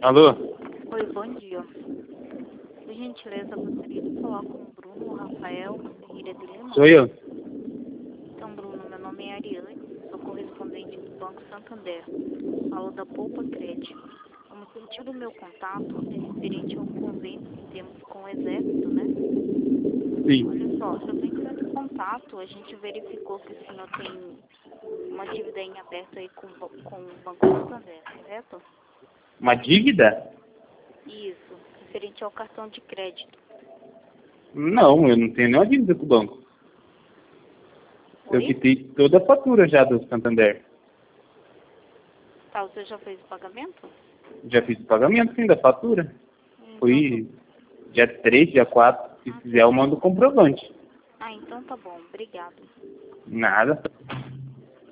Alô? Oi, bom dia. Por gentileza, gostaria de falar com o Bruno Rafael Ferreira de Lima. Sou eu. Então, Bruno, meu nome é Ariane, sou correspondente do Banco Santander. Falo da Poupa Crédito. O motivo do meu contato é referente ao convênio que temos com o Exército, né? Sim. Olha só, eu venho entrando em contato, a gente verificou que o senhor tem uma dívida em aberto aí com o Banco Santander, correto? Uma dívida? Isso, referente ao cartão de crédito. Não, eu não tenho nenhuma dívida com o banco. Eu Oi? quitei toda a fatura já do Santander. Tá, você já fez o pagamento? Já fiz o pagamento, sim, da fatura. Então, Foi dia 3, dia 4. Se fizer, eu mando o comprovante. então tá bom, obrigado. Nada.